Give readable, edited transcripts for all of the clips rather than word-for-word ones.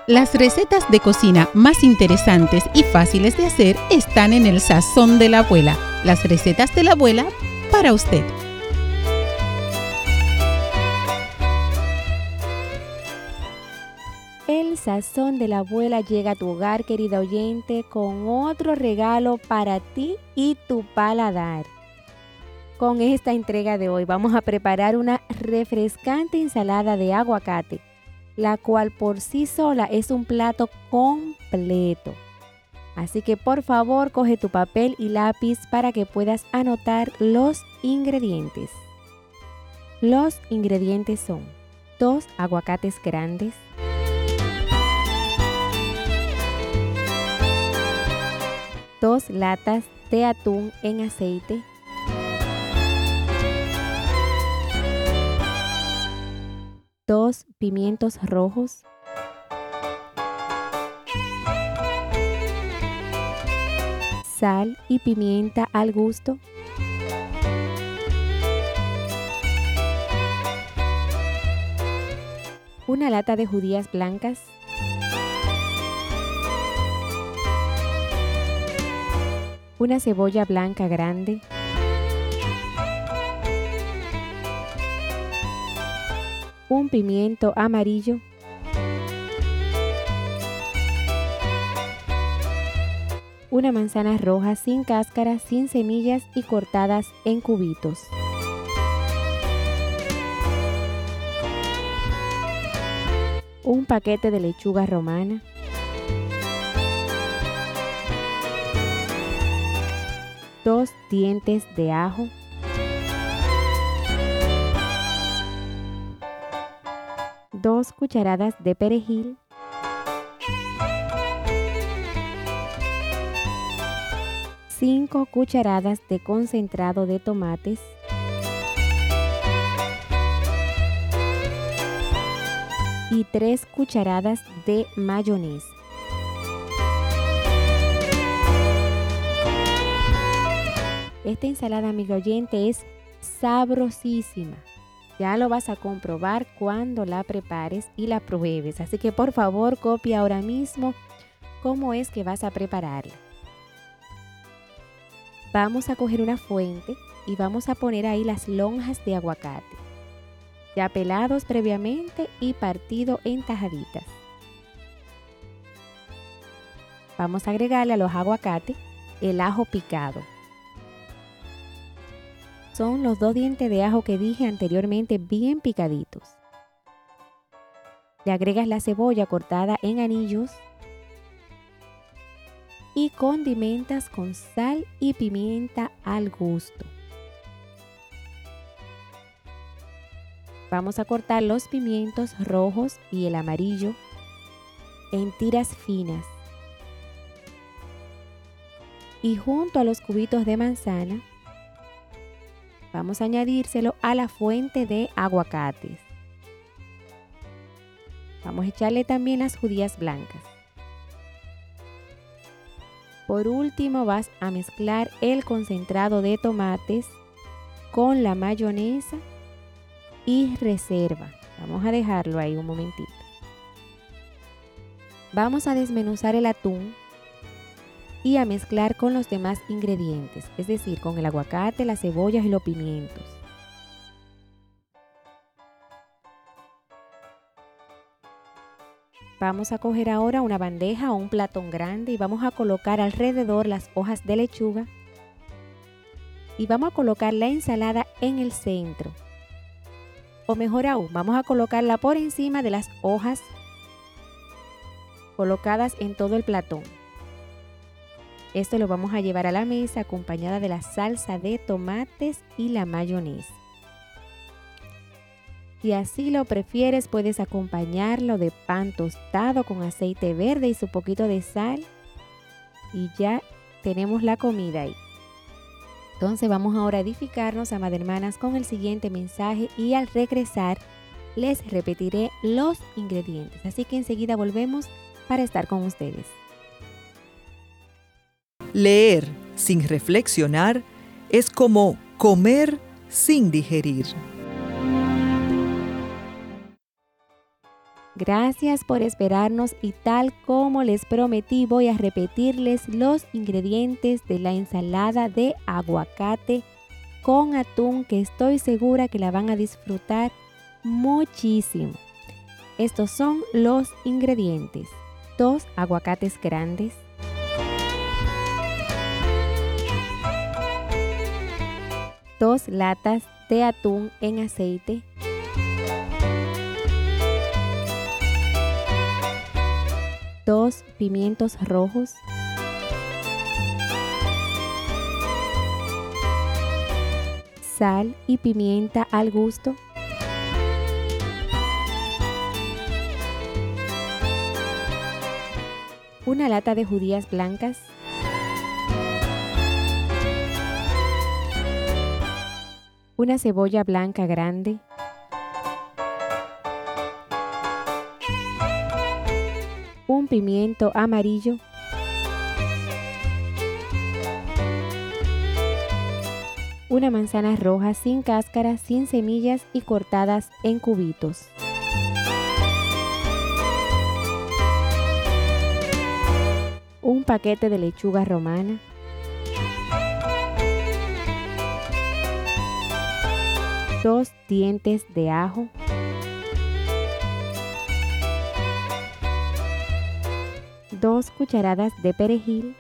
Las recetas de cocina más interesantes y fáciles de hacer están en el Sazón de la Abuela. Las recetas de la abuela para usted. El Sazón de la Abuela llega a tu hogar, querida oyente, con otro regalo para ti y tu paladar. Con esta entrega de hoy vamos a preparar una refrescante ensalada de aguacate, la cual por sí sola es un plato completo. Así que por favor coge tu papel y lápiz para que puedas anotar los ingredientes. Los ingredientes son 2 aguacates grandes, 2 latas de atún en aceite, 2 pimientos rojos, sal y pimienta al gusto, una lata de judías blancas, una cebolla blanca grande, un pimiento amarillo, una manzana roja sin cáscara, sin semillas y cortadas en cubitos. Un paquete de lechuga romana, dos dientes de ajo, dos cucharadas de perejil, 5 cucharadas de concentrado de tomates, y 3 cucharadas de mayonesa. Esta ensalada, amigo oyente, es sabrosísima. Ya lo vas a comprobar cuando la prepares y la pruebes. Así que por favor copia ahora mismo cómo es que vas a prepararla. Vamos a coger una fuente y vamos a poner ahí las lonjas de aguacate, ya pelados previamente y partido en tajaditas. Vamos a agregarle a los aguacates el ajo picado. Son los 2 dientes de ajo que dije anteriormente, bien picaditos. Le agregas la cebolla cortada en anillos y condimentas con sal y pimienta al gusto. Vamos a cortar los pimientos rojos y el amarillo en tiras finas. Y junto a los cubitos de manzana, vamos a añadírselo a la fuente de aguacates. Vamos a echarle también las judías blancas. Por último, vas a mezclar el concentrado de tomates con la mayonesa y reserva. Vamos a dejarlo ahí un momentito. Vamos a desmenuzar el atún y a mezclar con los demás ingredientes, es decir, con el aguacate, las cebollas y los pimientos. Vamos a coger ahora una bandeja o un platón grande y vamos a colocar alrededor las hojas de lechuga y vamos a colocar la ensalada en el centro. O mejor aún, vamos a colocarla por encima de las hojas colocadas en todo el platón. Esto lo vamos a llevar a la mesa acompañada de la salsa de tomates y la mayonesa. Si así lo prefieres, puedes acompañarlo de pan tostado con aceite verde y su poquito de sal. Y ya tenemos la comida ahí. Entonces vamos ahora a edificarnos, amadas hermanas, con el siguiente mensaje y al regresar les repetiré los ingredientes. Así que enseguida volvemos para estar con ustedes. Leer sin reflexionar es como comer sin digerir. Gracias por esperarnos y tal como les prometí voy a repetirles los ingredientes de la ensalada de aguacate con atún que estoy segura que la van a disfrutar muchísimo. Estos son los ingredientes: 2 aguacates grandes, 2 latas de atún en aceite, 2 pimientos rojos, sal y pimienta al gusto, una lata de judías blancas, una cebolla blanca grande, un pimiento amarillo, una manzana roja sin cáscara, sin semillas y cortadas en cubitos. Un paquete de lechuga romana, dos dientes de ajo, dos cucharadas de perejil,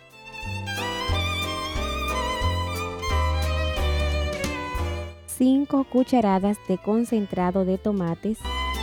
cinco cucharadas de concentrado de tomates,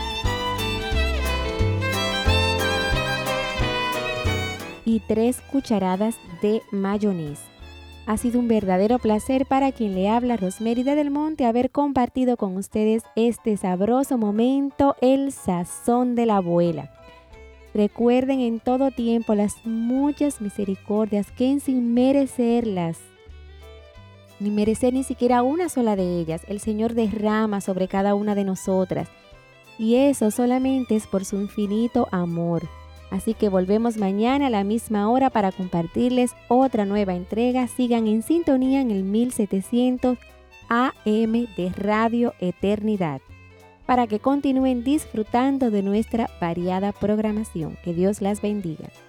y 3 cucharadas de mayonesa. Ha sido un verdadero placer para quien le habla, Rosmerida del Monte, haber compartido con ustedes este sabroso momento, el sazón de la abuela. Recuerden en todo tiempo las muchas misericordias que sin merecerlas, ni merecer ni siquiera una sola de ellas, el Señor derrama sobre cada una de nosotras. Y eso solamente es por su infinito amor. Así que volvemos mañana a la misma hora para compartirles otra nueva entrega. Sigan en sintonía en el 1700 AM de Radio Eternidad para que continúen disfrutando de nuestra variada programación. Que Dios las bendiga.